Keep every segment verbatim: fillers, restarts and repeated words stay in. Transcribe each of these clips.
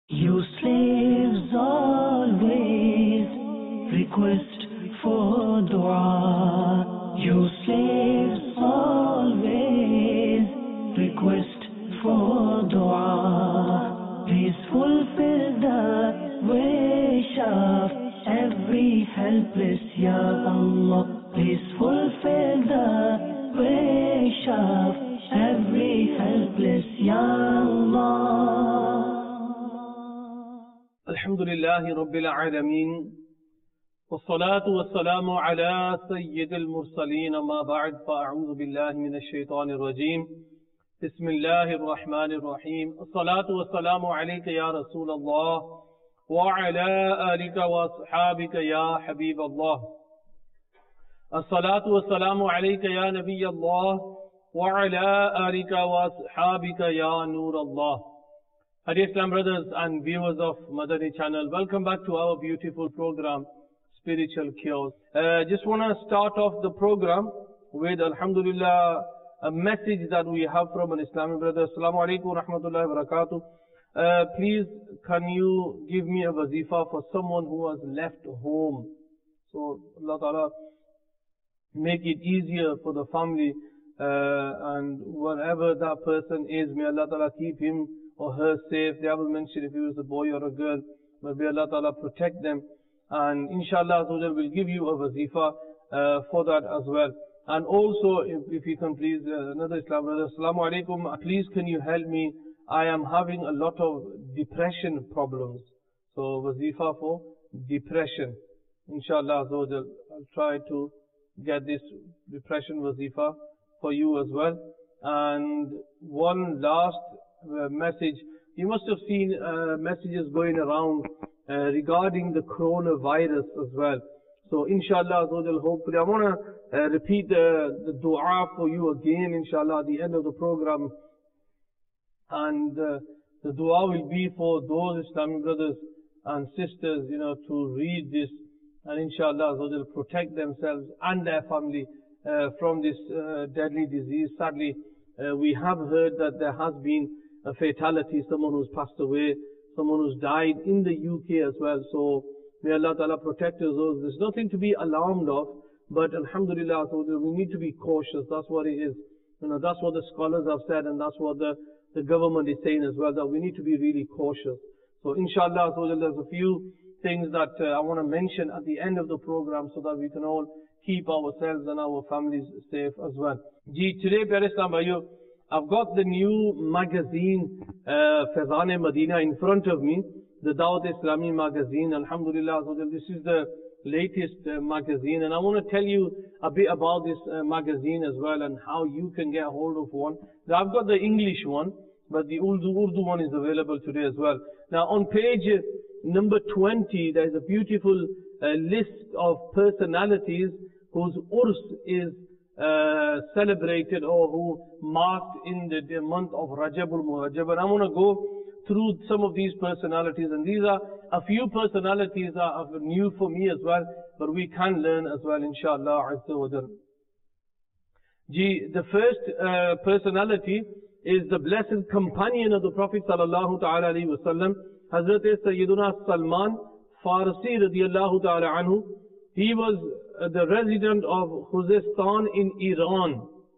You slaves always request for dua. You slaves always request for dua. Please fulfill the wish of every helpless, Ya Allah. Please fulfill the wish of every helpless, Ya Allah. Alhamdulillahi Rabbil Alameen. والصلاة والسلام على سيد المرسلين ما بعد فأعوذ بالله من الشيطان الرجيم بسم الله الرحمن الرحيم الصلاة والسلام عليك يا رسول الله وعلى آلك وأصحابك يا حبيب الله الصلاة والسلام عليك يا نبي الله وعلى آلك وأصحابك يا نور الله. Dear Islam brothers and viewers of Madani channel, welcome back to our beautiful program Spiritual Cures. Uh, just want to start off the program with Alhamdulillah a message that we have from an Islamic brother. Assalamu alaikum wa rahmatullahi wa barakatuh. Uh, please can you give me a wazifa for someone who has left home? So Allah Ta'ala make it easier for the family uh, and wherever that person is, may Allah Ta'ala keep him or her safe. They will mention if he was a boy or a girl, but may Allah Ta'ala protect them. And inshallah we'll give you a wazifa uh, for that as well. And also if, if you can please, uh, another Islam brother, Assalamu alaikum, please can you help me? I am having a lot of depression problems. So wazifa for depression. Inshallah I'll try to get this depression wazifa for you as well. And one last uh, message. You must have seen uh, messages going around uh, regarding the coronavirus as well. So inshallah, hopefully, I want to uh, repeat the, the dua for you again, inshallah, at the end of the program. And uh, the dua will be for those Islamic brothers and sisters, you know, to read this. And inshallah, they'll protect themselves and their family uh, from this uh, deadly disease. Sadly, uh, we have heard that there has been a fatality, someone who's passed away, someone who's died in the U K as well. So may Allah Ta'ala protect us all. There's nothing to be alarmed of, but alhamdulillah, so we need to be cautious. That's what it is. You know, that's what the scholars have said, and that's what the, the government is saying as well, that we need to be really cautious. So inshallah, so there's a few things that uh, I want to mention at the end of the program so that we can all keep ourselves and our families safe as well. Ji, today, Pyare Islam Bhaiyo, I've got the new magazine, uh, Faizan Medina, in front of me, the Dawat Islami magazine. Alhamdulillah, so this is the latest uh, magazine, and I want to tell you a bit about this uh, magazine as well and how you can get hold of one. Now, I've got the English one, but the Urdu, Urdu one is available today as well. Now, on page number twenty, there's a beautiful uh, list of personalities whose Urs is Uh, celebrated or who marked in the, the month of Rajab al-Muhajjab. And I'm going to go through some of these personalities, and these are a few personalities that are new for me as well, but we can learn as well, inshallah azza wa jal. Gee, the first uh, personality is the blessed companion of the Prophet sallallahu ta'ala alayhi wa sallam, Hazrat Sayyiduna Salman Farsi radiyallahu ta'ala anhu. He was uh, the resident of Khuzestan in Iran.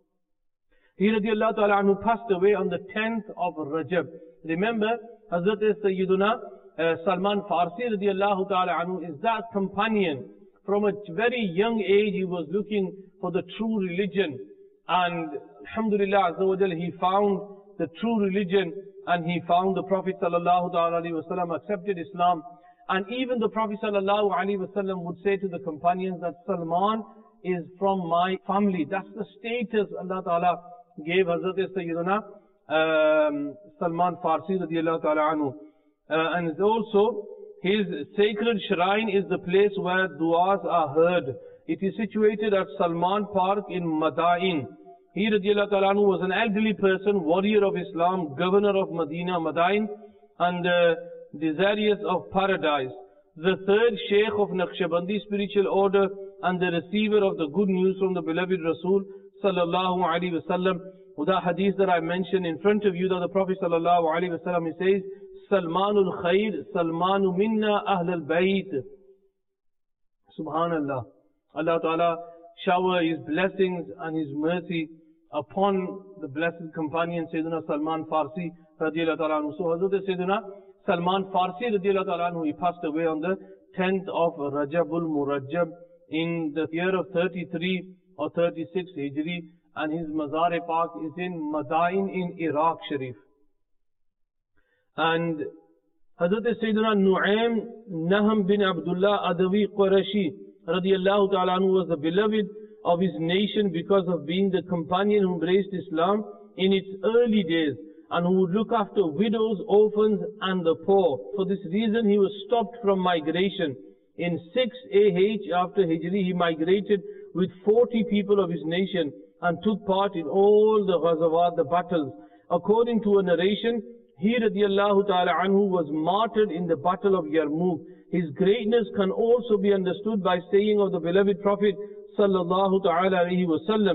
He radiallahu ta'ala anhu passed away on the tenth of Rajab. Remember, Hazrat Sayyiduna uh, Salman Farsi radiallahu ta'ala anhu is that companion. From a very young age he was looking for the true religion. And alhamdulillah azza wa jal, he found the true religion, and he found the Prophet sallallahu ta'ala alayhi wa sallam, accepted Islam. And even the Prophet sallallahu alaihi wasallam would say to the companions that Salman is from my family. That's the status Allah Ta'ala gave Hazrat Sayyidina um, Salman Farsi radiyallahu ta'ala anhu. Uh, and also, his sacred shrine is the place where du'as are heard. It is situated at Salman Park in Madain. He radiyallahu ta'ala anhu was an elderly person, warrior of Islam, governor of Medina, Madain, and uh, desirous of paradise, the third Sheikh of Naqshbandi spiritual order and the receiver of the good news from the beloved Rasul sallallahu alaihi wasallam. With that hadith that I mentioned in front of you, that the Prophet sallallahu alaihi wasallam, he says, Salmanul Khair, Salmanu Minna Ahlul Bayt. Subhanallah. Allah Ta'ala shower His blessings and His mercy upon the blessed companion Sayyidina Salman Farsi radiallahu ta'ala anhu. So Hazrat Sayyidina Salman Farsi radiallahu ta'ala anhu, he passed away on the tenth of Rajabul Murajjab in the year of thirty-three or thirty-six Hijri, and his Mazar-e-Pak is in Madain in Iraq Sharif. And Hazrat Sayyidina Nu'aym Naham bin Abdullah Adawi Qurashi radiallahu ta'ala anhu was the beloved of his nation because of being the companion who embraced Islam in its early days and who would look after widows, orphans and the poor. For this reason he was stopped from migration. In six A H after Hijri he migrated with forty people of his nation and took part in all the ghazawat, the battles. According to a narration, he radiallahu ta'ala anhu was martyred in the battle of Yarmouk. His greatness can also be understood by saying of the beloved Prophet sallallahu ta'ala alayhi wa sallam,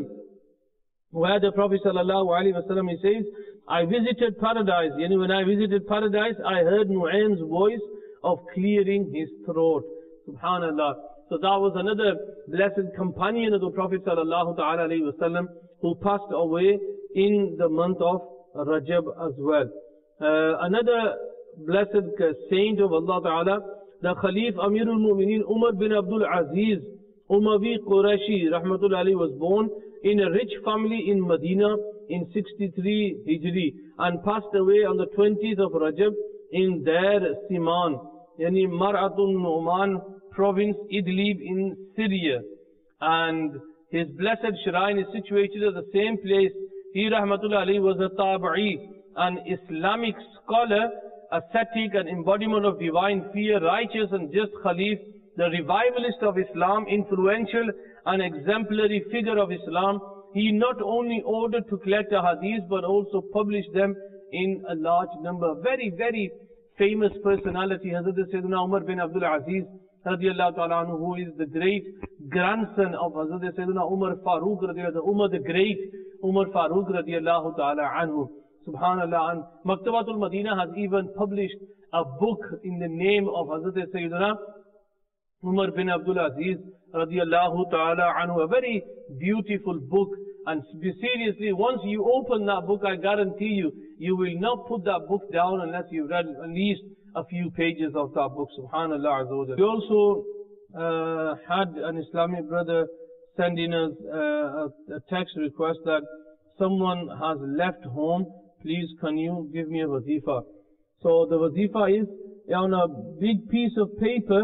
where the Prophet sallallahu alayhi wa sallam, he says, I visited paradise. You know, when I visited paradise, I heard Nu'aym's voice of clearing his throat. Subhanallah. So that was another blessed companion of the Prophet sallallahu ta'ala alayhi wa sallam who passed away in the month of Rajab as well. Uh, another blessed saint of Allah Ta'ala, the Khalif Amirul Mu'mineen Umar bin Abdul Aziz Umawi Qurashi Rahmatullah Ali was born in a rich family in Medina in sixty-three Hijri and passed away on the twentieth of Rajab in Dar Siman, yani Mar'atun Nu'man province, Idlib in Syria. And his blessed shrine is situated at the same place. He Rahmatullah Ali was a Tabi'i, an Islamic scholar, ascetic, an embodiment of divine fear, righteous and just Khalif, the revivalist of Islam, influential and exemplary figure of Islam. He not only ordered to collect the hadiths but also published them in a large number. Very, very famous personality, Hazrat Sayyidina Umar bin Abdul Aziz radiallahu ta'ala anhu, who is the great grandson of Hazrat Sayyidina Umar Farooq radiallahu, Umar the great Umar Farooq radiallahu ta'ala anhu. Subhanallah. And Maktabatul Madinah has even published a book in the name of Hazrat Sayyidina Umar bin Abdul Aziz radiallahu ta'ala anhu. A very beautiful book. And seriously, once you open that book, I guarantee you, you will not put that book down unless you've read at least a few pages of that book. Subhanallah Azza wa Jalla. We also uh, had an Islamic brother send in us uh, a, a text request that someone has left home. Please can you give me a wazifa? So the wazifa is on a big piece of paper,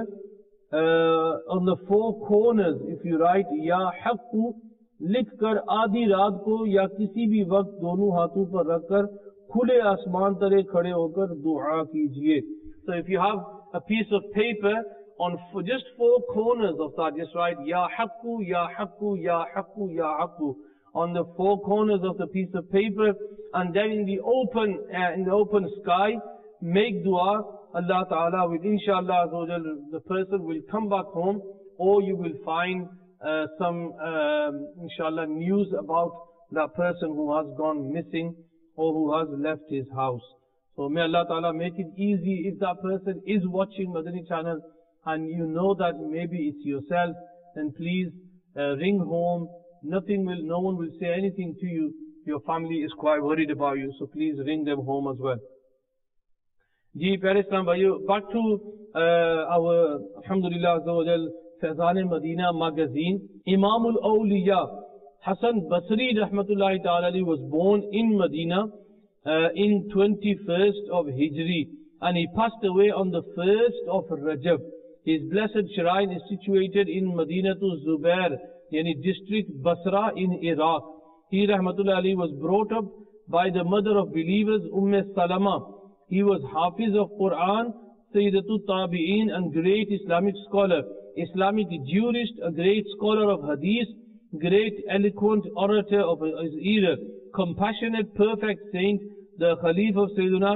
uh, on the four corners, if you write Ya Haqqu, लिख कर आधी रात को या किसी भी वक्त दोनों हाथों पर रखकर खुले आसमान तले खड़े होकर दुआ कीजिए. So if you have a piece of paper on just four corners of that, just write Ya Haqqu, Ya Haqqu, Ya Haqqu, Ya Haqqu on the four corners of the piece of paper, and then in the open uh, in the open sky make dua. Allah Ta'ala will, inshallah, the person will come back home, or you will find Uh, some, uh, inshallah, news about that person who has gone missing or who has left his house. So may Allah Ta'ala make it easy. If that person is watching Madani channel and you know that maybe it's yourself, then please uh, ring home. Nothing will, no one will say anything to you. Your family is quite worried about you, so please ring them home as well. Ji, Pyare Islam Bhaiyo, back to uh, our, alhamdulillah, Azza wa Jal, Faizan Madina magazine. Imam al-Awliya Hasan Basri rahmatullahi ta'ala was born in Medina uh, in twenty-first of Hijri, and he passed away on the first of Rajab. His blessed shrine is situated in Medina to Zubair, yani district Basra in Iraq. He rahmatullahi was brought up by the mother of believers, Umm Salama. He was Hafiz of Quran, Sayyidatul Tabi'een, and great Islamic scholar, Islamic jurist, a great scholar of hadith, great eloquent orator of his era, compassionate, perfect saint, the Khalif of Sayyidina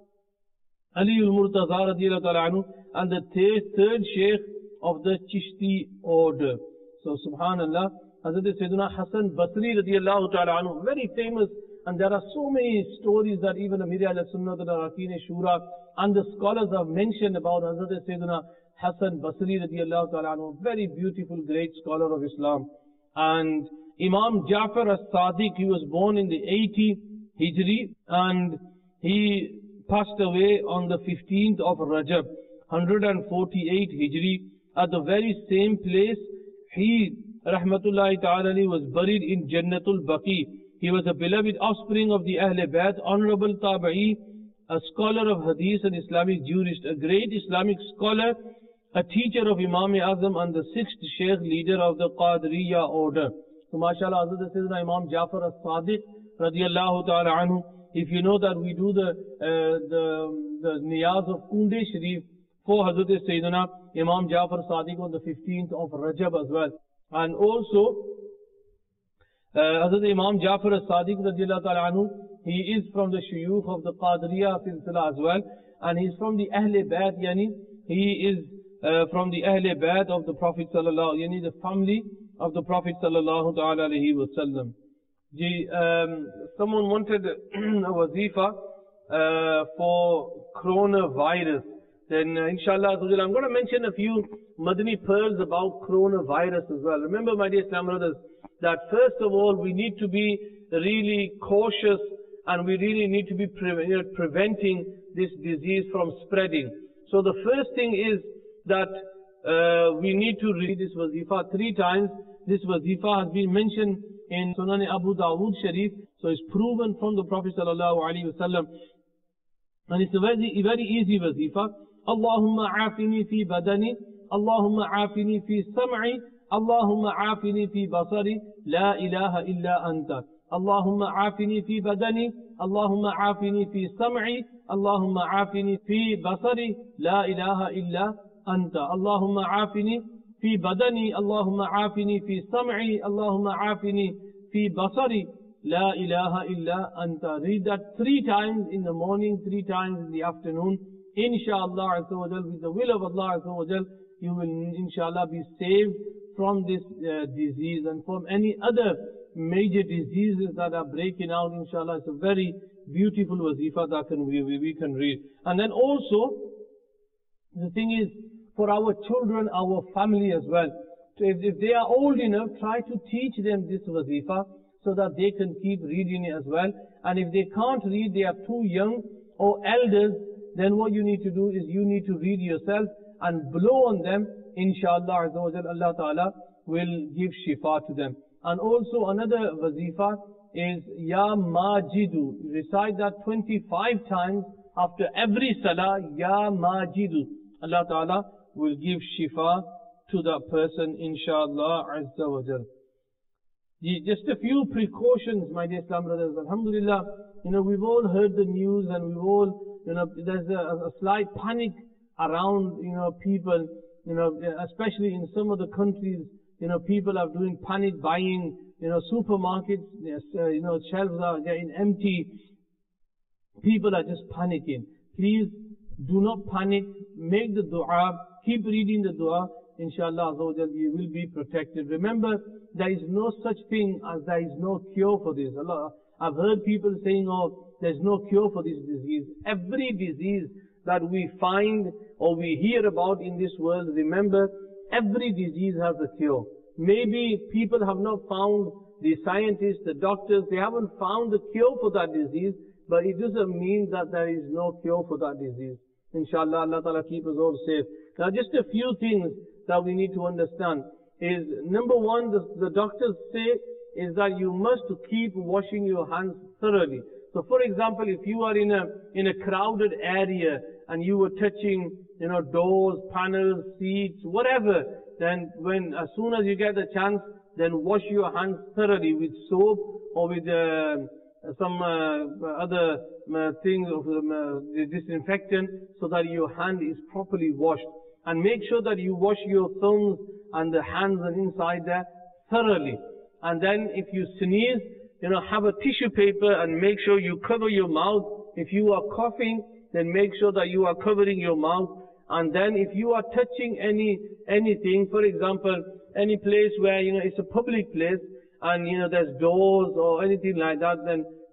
Ali al-Murtaza radiyallahu ta'ala anhu, and the third Sheikh of the Chishti order. So subhanallah, Hazrat Sayyidina Hasan Basri radiyallahu ta'ala anhu, very famous And there are so many stories that even Amir al-Sunnat al-Arakin Shura and the scholars have mentioned about Hazrat Sayyidina Hassan Basri radiallahu ta'ala anhu, very beautiful, great scholar of Islam. And Imam Ja'far as-Sadiq, he was born in the eighty Hijri, and he passed away on the fifteenth of Rajab, one hundred forty-eight Hijri, at the very same place. He, rahmatullahi ta'ala, was buried in Jannatul Baqi. He was a beloved offspring of the Ahl Bayt, honorable Tabi'i, a scholar of Hadith and Islamic jurist, a great Islamic scholar, a teacher of Imam Azam and the sixth Shaykh, leader of the Qadriya order. So mashallah, Hazrat Sayyidina Imam Ja'far as-Sadiq radiyallahu ta'ala anhu, if you know that we do the, uh, the, the niyaz of Kunde Sharif for Hazrat Sayyidina Imam Ja'far as-Sadiq on the fifteenth of Rajab as well. And also, uh, Hazrat Imam Ja'far as-Sadiq radiyallahu ta'ala anhu, he is from the shuyukh of the Qadriya silsila as well, and he is from the Ahl Bayt, yani he is uh, from the Ahl Bayt of the Prophet sallallahu, yani the family of the Prophet sallallahu ta'ala alayhi wa sallam. Um, someone wanted a wazifa uh, for coronavirus. Then uh, inshallah, I'm going to mention a few Madani pearls about coronavirus as well. Remember, my dear Islam brothers, that first of all, we need to be really cautious, and we really need to be pre you know, preventing this disease from spreading. So the first thing is that uh, we need to read this wazifa three times. This wazifa has been mentioned in Sunan Abu Dawood Sharif, so it's proven from the Prophet sallallahu alaihi wasallam, and it's a very, very easy wazifa. Allahumma afini fi badani, Allahumma afini fi sam'i, Allahumma afini fi basari, la ilaha illa anta. Allahumma afini fi badani, Allahumma afini fi sam'i, Allahumma afini fi basari, la ilaha illa anta. Allahumma afini fi badani, Allahumma afini fi sam'i, Allahumma afini fi basari, la ilaha illa anta. Read that three times in the morning, three times in the afternoon. Inshallah azza wa jal, with the will of Allah azza wa jal, you will inshallah be saved from this uh, disease and from any other major diseases that are breaking out. Inshallah, it's a very beautiful wazifa that can we, we can read. And then also, the thing is, for our children, our family as well. So if, if they are old enough, try to teach them this wazifa so that they can keep reading it as well. And if they can't read, they are too young or elders, then what you need to do is you need to read yourself and blow on them. Inshallah, Allah Ta'ala will give shifa to them. And also another wazifa is Ya Majidu. Recite that twenty-five times after every salah. Ya Majidu. Allah Ta'ala will give shifa to that person, inshallah azza wa jal. Just a few precautions, my dear Islam brothers. Alhamdulillah, you know, we've all heard the news, and we've all, you know, there's a, a slight panic around, you know, people, you know, especially in some of the countries, you know, people are doing panic buying, you know, supermarkets, uh, you know, shelves are getting empty. People are just panicking. Please do not panic. Make the dua. Keep reading the dua. Inshallah, you will be protected. Remember, there is no such thing as there is no cure for this. Allah, I've heard people saying, oh, there's no cure for this disease. Every disease that we find or we hear about in this world, remember, every disease has a cure. Maybe people have not found, the scientists, the doctors, they haven't found the cure for that disease, but it doesn't mean that there is no cure for that disease. Inshallah, Allah Ta'ala keep us all safe. Now, just a few things that we need to understand is, number one, the, the doctors say is that you must keep washing your hands thoroughly. So, for example, if you are in a in a crowded area and you were touching, you know, doors, panels, seats, whatever, then when as soon as you get the chance, then wash your hands thoroughly with soap or with uh, some uh, other uh, things of um, uh, disinfectant, so that your hand is properly washed. And make sure that you wash your thumbs and the hands and inside there thoroughly. And then if you sneeze, you know, have a tissue paper and make sure you cover your mouth. If you are coughing, then make sure that you are covering your mouth. And then if you are touching any anything, for example, any place where, you know, it's a public place and, you know, there's doors or anything like that, then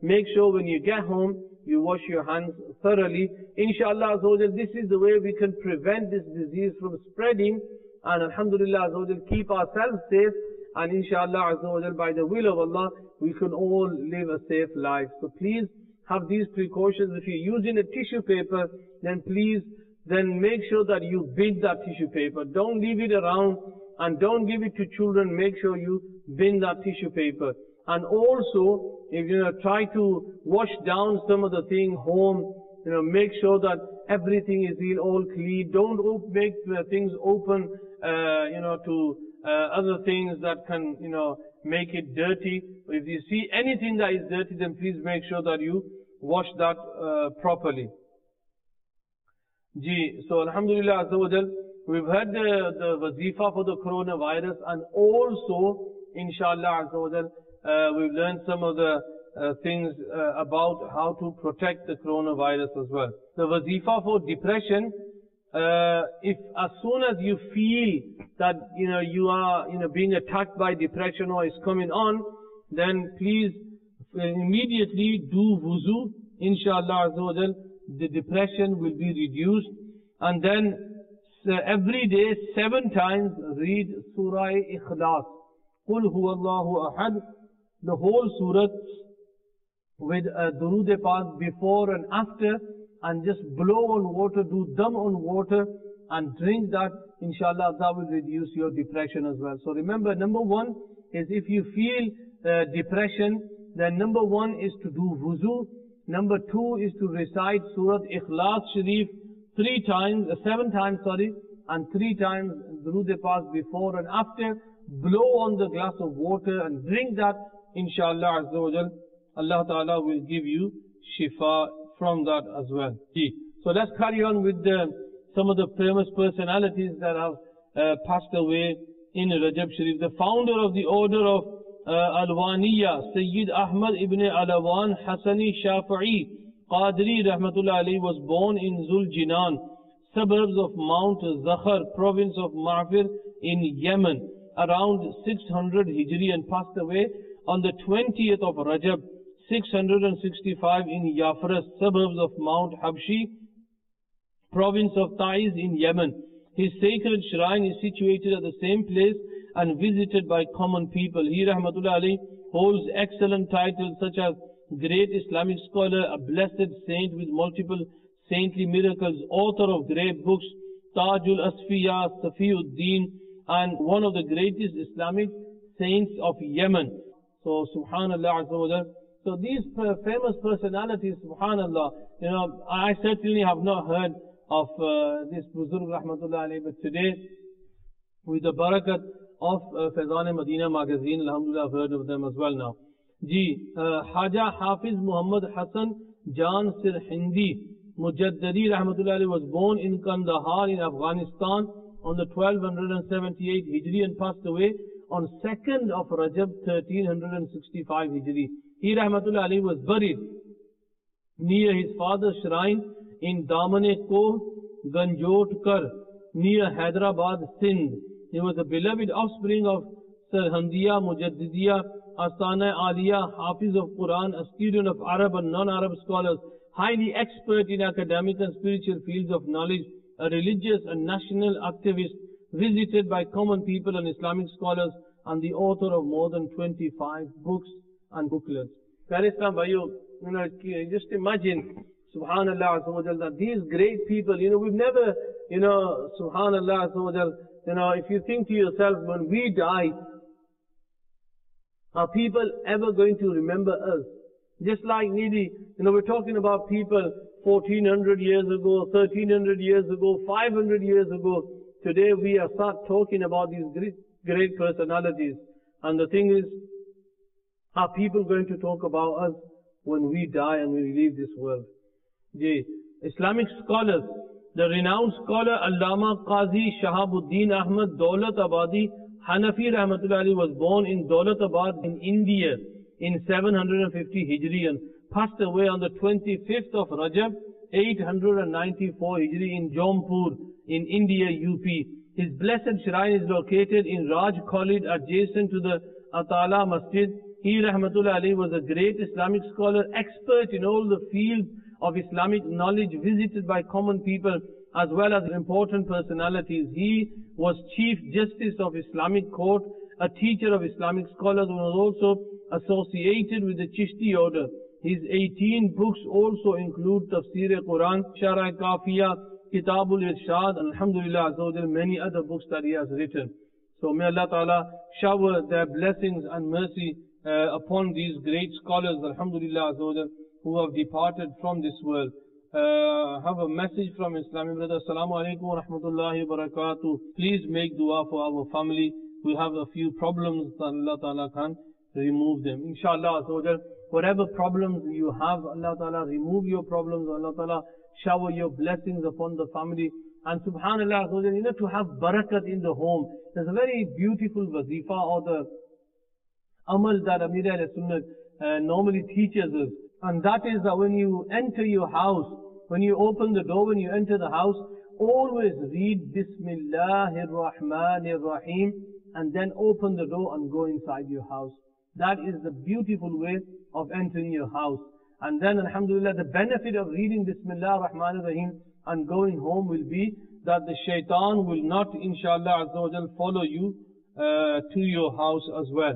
make sure when you get home, you wash your hands thoroughly. Inshallah, this is the way we can prevent this disease from spreading. And alhamdulillah, keep ourselves safe. And inshallah, by the will of Allah, we can all live a safe life. So please have these precautions. If you're using a tissue paper, then please, then make sure that you bin that tissue paper. Don't leave it around and don't give it to children. Make sure you bin that tissue paper. And also, if you know, try to wash down some of the thing home, you know, make sure that everything is all clean. Don't op make uh, things open, uh, you know, to uh, other things that can, you know, make it dirty. If you see anything that is dirty, then please make sure that you wash that uh, properly. Ji, so alhamdulillah, we've had the, the wazifa for the coronavirus, and also, inshallah, uh, we've learned some of the uh, things uh, about how to protect the coronavirus as well. The wazifa for depression, uh, if as soon as you feel that you know you are you know being attacked by depression or is coming on, then please immediately do wuzu. Inshallah, the depression will be reduced. And then uh, every day seven times read Surah Ikhlas, Qul huwallahu ahad, the whole surah with uh, durood Pak before and after, and just blow on water, do dum on water and drink that. Inshallah, that will reduce your depression as well. So remember, number one is if you feel uh, depression, then number one is to do wuzu. Number two is to recite Surah Ikhlas Sharif three times, uh, seven times, sorry, and three times Durood Pak before and after. Blow on the glass of water and drink that. Inshallah, Azza wa Jal, Allah Ta'ala will give you shifa from that as well. So let's carry on with the, some of the famous personalities that have uh, passed away in Rajab Sharif. The founder of the order of uh, Alwaniya, Sayyid Ahmad ibn Alawan Hassani Shafi'i Qadri Rahmatullah Ali, was born in Zul Jinan, suburbs of Mount Zakhar, province of Ma'fir in Yemen, around six hundred Hijri, and passed away on the twentieth of Rajab, six hundred sixty-five, in Yafras, suburbs of Mount Habshi, province of Taiz in Yemen. His sacred shrine is situated at the same place and visited by common people. He, Rahmatullah Ali, holds excellent titles such as Great Islamic Scholar, a Blessed Saint with multiple saintly miracles, author of great books, Tajul Asfiya, Safiuddin, and one of the greatest Islamic saints of Yemen. So, Subhanallah, so these famous personalities, Subhanallah, you know, I certainly have not heard of uh, this Buzurg Rahmatullah alayhi, but today, with the barakat of uh, Faizan Medina magazine, alhamdulillah, I've heard of them as well now. Ji, uh, Haja Hafiz Muhammad Hassan Jan Sirhindi Mujaddadi Rahmatullah alayhi was born in Kandahar in Afghanistan on the twelve seventy-eight Hijri and passed away on second of Rajab thirteen sixty-five Hijri. He, Rahmatullah Ali, was buried near his father's shrine in Damane Ko, Ganjotkar, near Hyderabad, Sindh. He was a beloved offspring of Sarhandiya, Mujaddidiya, Asana Aliya, Hafiz of Quran, a student of Arab and non-Arab scholars, highly expert in academic and spiritual fields of knowledge, a religious and national activist, visited by common people and Islamic scholars, and the author of more than twenty-five books and booklets. Islam, you know, just imagine, Subhanallah, that these great people, you know, we've never, you know, Subhanallah, you know, if you think to yourself, when we die, are people ever going to remember us? Just like nearly, you know, we're talking about people fourteen hundred years ago, thirteen hundred years ago, five hundred years ago. Today we are start talking about these great, great personalities. And the thing is, are people going to talk about us when we die and we leave this world? The Islamic scholars, the renowned scholar Allama Qazi Shahabuddin Ahmad Daulat Abadi Hanafi Rahmatullah Ali was born in Daulatabad in India in seven hundred fifty Hijri and passed away on the twenty-fifth of Rajab eight hundred ninety-four Hijri in Jaunpur in India, U P. His blessed shrine is located in Raj College adjacent to the Atala Masjid He, rahmatullah alayhi, was a great Islamic scholar, expert in all the fields of Islamic knowledge, visited by common people as well as important personalities. He was Chief Justice of Islamic Court, a teacher of Islamic scholars, who was also associated with the Chishti order. His eighteen books also include Tafsir Quran, Sharh Kafiya, Kitabul Irshad, and alhamdulillah, azza many other books that he has written. So may Allah Ta'ala shower their blessings and mercy uh, upon these great scholars, alhamdulillah, azza who have departed from this world. Uh, have a message from Islamic brother. Assalamu alaikum wa rahmatullahi wa barakatuh. Please make dua for our family. We have a few problems that Allah Ta'ala can remove them. Inshallah, azza whatever problems you have, Allah Ta'ala remove your problems. Allah Ta'ala shower your blessings upon the family. And subhanallah, you know, to have barakat in the home. There's a very beautiful wazifa or the amal that Amir al-Sunnah uh, normally teaches us. And that is that when you enter your house, when you open the door, when you enter the house, always read Bismillahir Rahmanir Rahim and then open the door and go inside your house. That is the beautiful way of entering your house. And then alhamdulillah, the benefit of reading Bismillah Rahman Rahim and going home will be that the shaitan will not, inshallah azza wa jal, follow you uh, to your house as well.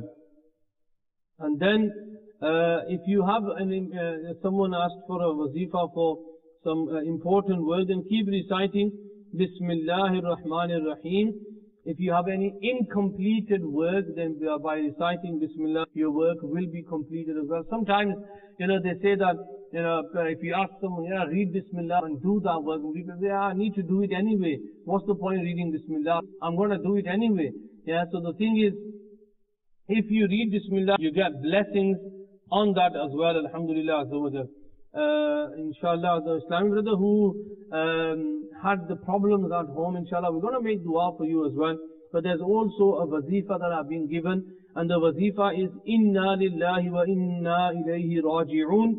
And then uh, if you have any, uh, someone asked for a wazifa for some uh, important word, then keep reciting Bismillahir Rahmanir Rahim. If you have any incompleted work, then by reciting Bismillah, your work will be completed as well. Sometimes, you know, they say that, you know, if you ask someone, yeah, read Bismillah and do that work, and people say, yeah, I need to do it anyway. What's the point of reading Bismillah? I'm going to do it anyway. Yeah, so the thing is, if you read Bismillah, you get blessings on that as well, alhamdulillah, azza wa jal. Uh, inshallah, the Islamic brother who um, had the problems at home, inshallah, we're going to make dua for you as well. But there's also a wazifa that I've been given, and the wazifa is Inna lillahi wa inna ilayhi raji'un.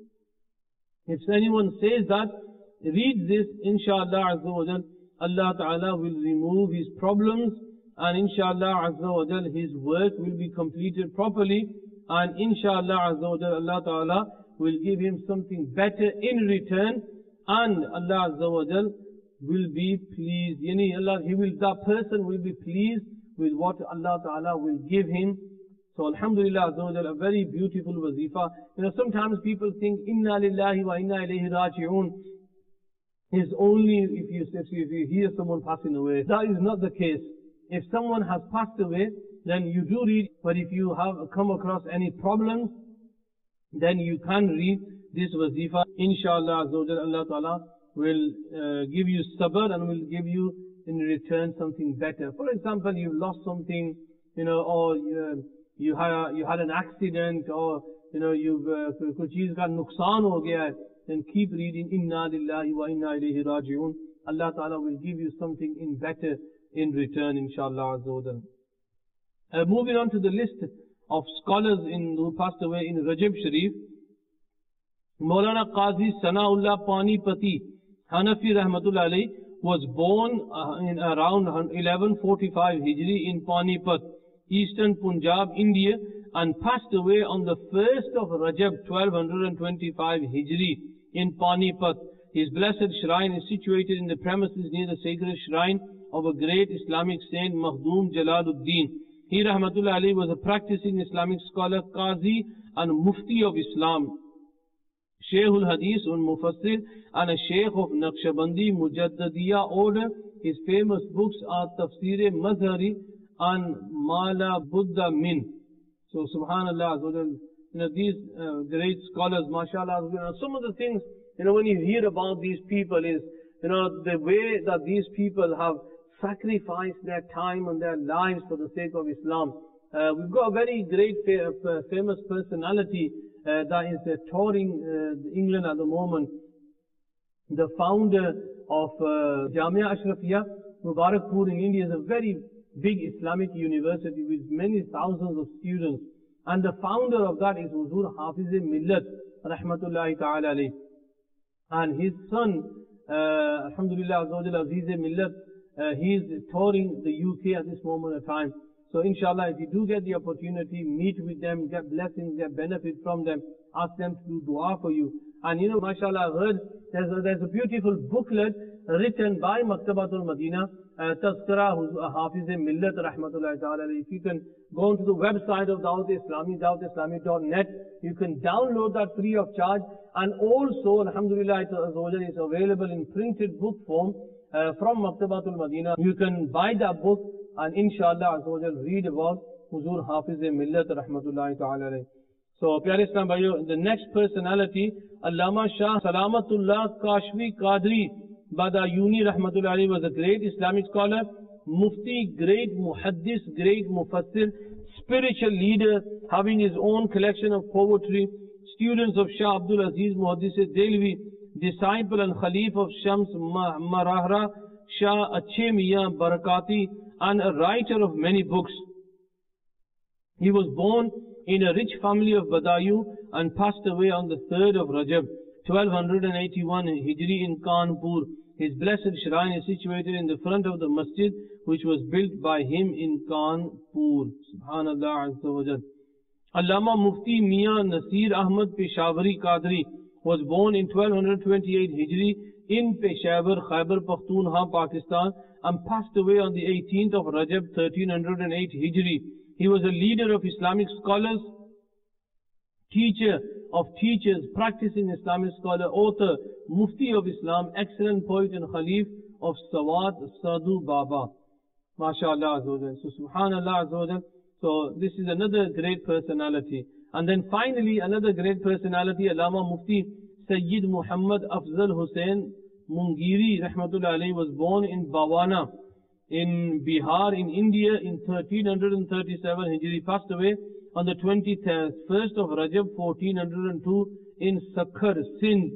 If anyone says that, read this, inshallah, azza wa jal, Allah Ta'ala will remove his problems, and inshallah, azza wa jal, his work will be completed properly, and inshallah, azza wa jal, Allah Ta'ala will give him something better in return, and Allah Azza wa Jal will be pleased. Yani Allah, he will, that person will be pleased with what Allah Ta'ala will give him. So alhamdulillah Azza wa Jal, a very beautiful wazifa. You know, sometimes people think Inna lillahi wa inna ilayhi raji'un is only if you, if you hear someone passing away. That is not the case. If someone has passed away, then you do read, but if you have come across any problems, then you can read this wazifa. Inshallah, Allah Ta'ala will uh, give you sabr and will give you in return something better. For example, you lost something, you know, or uh, you had you had an accident, or you know you've kuch cheez ka nuksan ho gaya hai, then keep reading Inna lillahi wa inna ilayhi raji'un. Allah Ta'ala will give you something in better in return, inshallah. Uh, moving on to the list of scholars in, who passed away in Rajab Sharif, Maulana Qazi Sanaullah Panipati Hanafi Rahmatullah Alayhi was born uh, in around eleven forty-five Hijri in Panipat, eastern Punjab, India, and passed away on the first of Rajab twelve twenty-five Hijri in Panipat. His blessed shrine is situated in the premises near the sacred shrine of a great Islamic saint, Makhdoom Jalaluddin. He, Rahmatullah Ali, was a practicing Islamic scholar, Qazi and Mufti of Islam, Shaykhul Hadith and Mufassir, and a Shaykh of Naqshbandi Mujaddadiya order. His famous books are Tafsir Mazhari and Mala Buddha Min. So, subhanallah, you know, these uh, great scholars, mashallah, you know, some of the things, you know, when you hear about these people is, you know, the way that these people have sacrifice their time and their lives for the sake of Islam. Uh, we've got a very great fa famous personality uh, that is uh, touring uh, England at the moment. The founder of uh, Jamia Ashrafiyya, Mubarakpur in India, is a very big Islamic university with many thousands of students. And the founder of that is Huzur Hafiz-e Millat, Rahmatullahi Ta'ala alayh. And his son, uh, Alhamdulillah, Aziz-e Millat, Uh, he is touring the U K at this moment of time. So inshallah, if you do get the opportunity, meet with them, get blessings, get benefit from them, ask them to do dua for you. And you know, mashallah, I've heard there's a, there's a beautiful booklet written by Maktabatul Madina, uh, Tazkira, who's a Hafiz Millat Rahmatullahi Ta'ala. If you can go onto the website of Dawat Islami, dawat islami dot net, you can download that free of charge. And also, alhamdulillah, it's available in printed book form uh, from Maktabatul Madina. You can buy that book and inshallah read about Huzur Hafiz Millat Rahmatullahi Ta'ala. So, Pyare Islam Bhaiyo, the next personality, Allama Shah Salamatullah Kashfi Qadri Badayuni Rahmatullahi, was a great Islamic scholar, Mufti, great Muhaddis, great Mufassir, spiritual leader, having his own collection of poetry, students of Shah Abdul Aziz Muhaddis Delvi, disciple and Khalif of Shams Marahra, Shah Ache Miyan Barakati, and a writer of many books. He was born in a rich family of Badayu and passed away on the third of Rajab, twelve eighty-one Hijri in Kanpur. His blessed shrine is situated in the front of the masjid, which was built by him in Kanpur. Subhanallah Azza wa Jal. Allama Mufti Mian Nasir Ahmad Peshawari Qadri was born in twelve twenty-eight Hijri in Peshawar, Khyber Pakhtunkhwa, Pakistan, and passed away on the eighteenth of Rajab, thirteen oh eight Hijri. He was a leader of Islamic scholars, teacher of teachers, practicing Islamic scholar, author, Mufti of Islam, excellent poet and Khalif of Sawat Sadhu Baba. MashaAllah Azza. So Subhanallah Azza. So this is another great personality. And then finally another great personality, Allama Mufti Sayyid Muhammad Afzal Hussain Mungiri Rahmatullah Alayhi, was born in Bawana in Bihar in India in thirteen thirty-seven Hijri, passed away on the twenty-first of Rajab fourteen oh two in Sakhar, Sindh.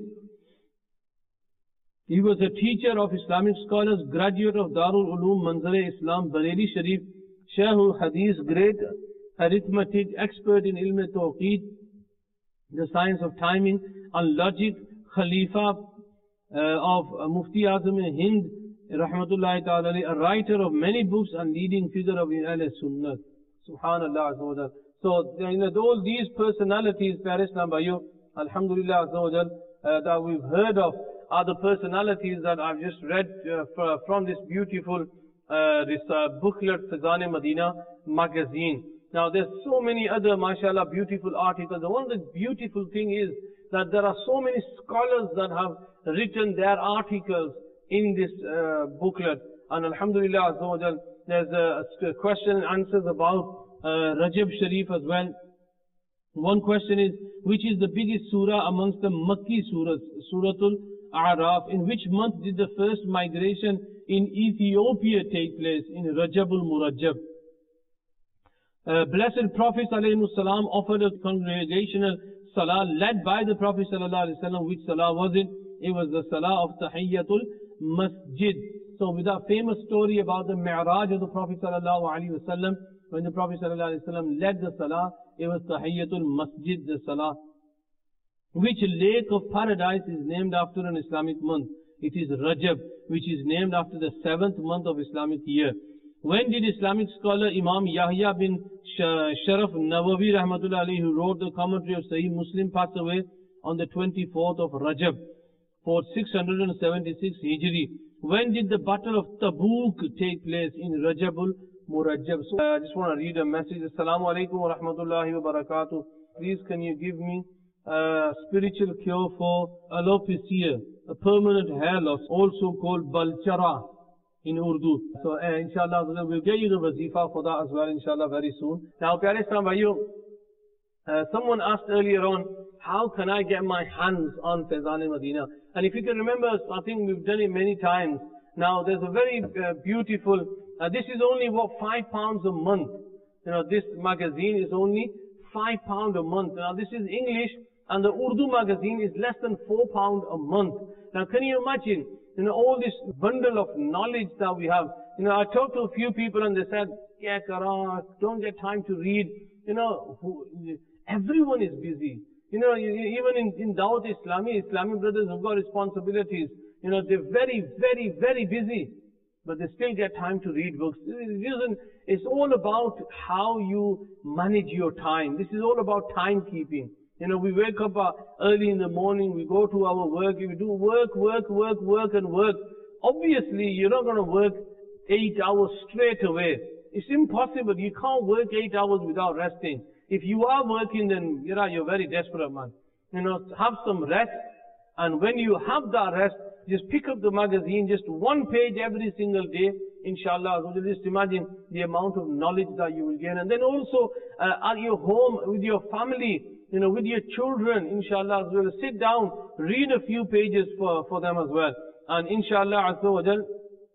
He was a teacher of Islamic scholars, graduate of Darul Uloom Manzar-e Islam, Bareilly Sharif, Shaykh Hadith, great arithmetic, expert in ilm tawqeed, the science of timing and logic, Khalifa uh, of uh, Mufti Azam Hind Rahmatullahi Ta'ala, a writer of many books and leading figure of Ahl Sunnah. Subhanallah Azza wa Jal. So, you know, all these personalities, Pyare Islam Bhaiyo, Alhamdulillah Azza wa Jal, uh, that we've heard of, are the personalities that I've just read uh, from this beautiful uh, this uh, booklet, Fazan-e-Madina magazine. Now, there's so many other, mashallah, beautiful articles. The one the beautiful thing is that there are so many scholars that have written their articles in this uh, booklet. And Alhamdulillah Azza wa Jal, there's a, a question and answers about uh, Rajab Sharif as well. One question is, which is the biggest surah amongst the Makki surahs? Suratul A'raf. In which month did the first migration in Ethiopia take place? In Rajabul Murajjab. Uh, Blessed Prophet ﷺ offered a congregational salah led by the Prophet ﷺ. Which salah was it? It was the salah of Tahiyyatul Masjid. So with that famous story about the Mi'raj of the Prophet ﷺ, when the Prophet ﷺ led the salah, it was Tahiyyatul Masjid, the salah. Which lake of paradise is named after an Islamic month? It is Rajab, which is named after the seventh month of Islamic year. When did Islamic scholar Imam Yahya bin Sharaf Nawawi Rahmatullah Alayhi, who wrote the commentary of Sahih Muslim, pass away on the twenty-fourth of Rajab for six hundred seventy-six Hijri? When did the Battle of Tabuk take place? In Rajabul Murajjab. So I just want to read a message. Assalamu alaikum wa rahmatullahi wa barakatuh. Please can you give me a spiritual cure for alopecia, a permanent hair loss, also called balchara in Urdu. So uh, inshallah we'll get you the wazifa for that as well, inshallah, very soon. Now, Pyare Islam Bhaiyo, uh, someone asked earlier on, how can I get my hands on Fazan-e-Madina? And if you can remember, I think we've done it many times. Now, there's a very uh, beautiful, uh, this is only what, five pounds a month. You know, this magazine is only five pounds a month. Now, this is English, and the Urdu magazine is less than four pounds a month. Now, can you imagine, you know, all this bundle of knowledge that we have? You know, I talked to a few people and they said, yeah, Kara, don't get time to read. You know, who, everyone is busy. You know, even in, in Dawat Islami, Islamic brothers have got responsibilities. You know, they're very, very, very busy. but they still get time to read books. It's all about how you manage your time. This is all about timekeeping. You know, we wake up uh, early in the morning, we go to our work, we do work, work, work, work and work. Obviously, you're not going to work eight hours straight away. It's impossible. You can't work eight hours without resting. If you are working, then you know, you're very desperate, man. You know, have some rest. And when you have that rest, just pick up the magazine, just one page every single day, inshallah. Just imagine the amount of knowledge that you will gain. And then also uh, at your home, with your family, you know, with your children, inshallah, as well. Sit down, read a few pages for, for them as well. And inshallah, azza wa jal,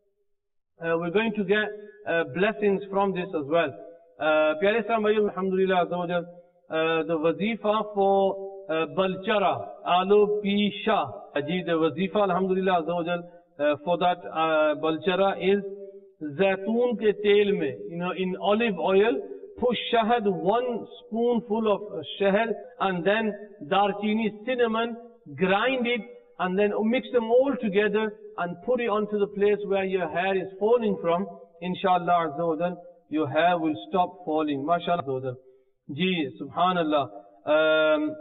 uh, we're going to get uh, blessings from this as well. Uh, Pyare Islam Bhaiyo, alhamdulillah, azza wa jal, uh, the wazifa for uh, Balchara, Alo Pisha. Ji, the wazifa, alhamdulillah, azza wa jal, uh, for that uh, Balchara is Zaitoon ke tel mein, you know, in olive oil, put shahad, one spoonful of shahad, and then darchini, cinnamon, grind it, and then mix them all together and put it onto the place where your hair is falling from. Inshallah azza wa jal, your hair will stop falling. MashaAllah azza wa jal. Ji, subhanallah. Um,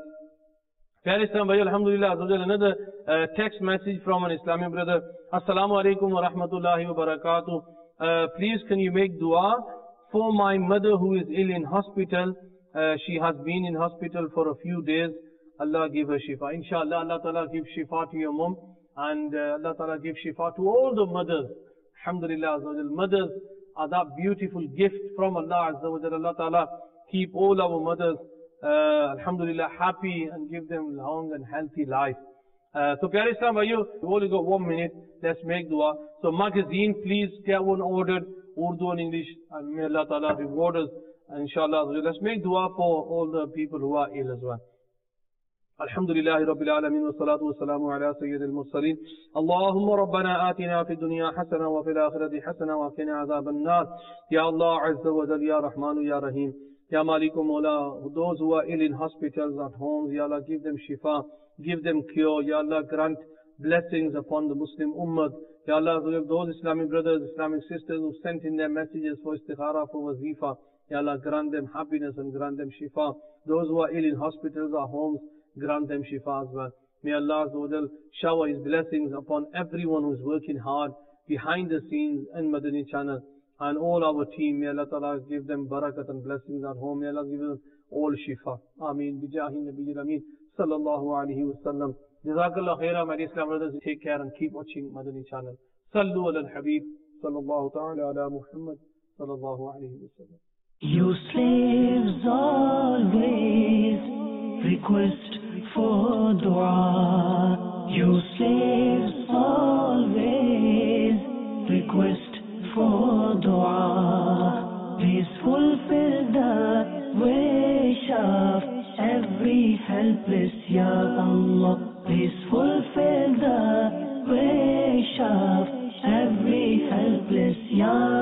Pyare Islam Bhaiyo, alhamdulillah azza wa jal, another uh, text message from an Islamic brother. Assalamu alaikum wa rahmatullahi wa barakatuh. Uh, please can you make dua for my mother who is ill in hospital. Uh, she has been in hospital for a few days. Allah give her shifa. Inshallah, Allah Ta'ala give shifa to your mom. And uh, Allah Ta'ala give shifa to all the mothers. Alhamdulillah Azza wa Jal. Mothers are that beautiful gift from Allah Azza wa Jal. Allah Ta'ala keep all our mothers, uh, Alhamdulillah, happy and give them long and healthy life. Uh, so, Pyare Islam Bhaiyo, we've only got one minute. Let's make dua. So, magazine, please get one ordered. Urdu and English, and may Allah Ta'ala reward us. And inshallah, let's make dua for all the people who are ill as well. Alhamdulillahi Rabbil Alameen wa salatu wa salamu ala Sayyidil Mursaleen. Allahumma Rabbana atina fi dunya hasana wa fil akhirati hasana wa qina azaban nar. Ya Allah Azza wa Jal, Ya Rahmanu Ya Rahim. Ya Maliku Mawla, those who are ill in hospitals, at homes, Ya Allah, give them shifa, give them cure. Ya Allah, grant blessings upon the Muslim Ummah. Ya Allah, those Islamic brothers, Islamic sisters who sent in their messages for istikhara, for wazifa, Ya Allah, grant them happiness and grant them shifa. Those who are ill in hospitals or homes, grant them shifa as well. May Allah shower His blessings upon everyone who is working hard behind the scenes in Madani channel and all our team. May Allah Ta'ala give them barakat and blessings at home. May Allah give them all shifa. Ameen. Bijahi Nabiyil Ameen. Sallallahu alayhi wa sallam. Jazakallah khaira, my Islam brothers. Take care and keep watching Madani channel. Sallu ala al-Habib. Sallallahu ta'ala ala Muhammad. Sallallahu alayhi wa sallam. You slaves always request for dua. You slaves always request for dua. Please fulfill the wish of every helpless, Ya Allah. Please fulfill the wish of every helpless, Ya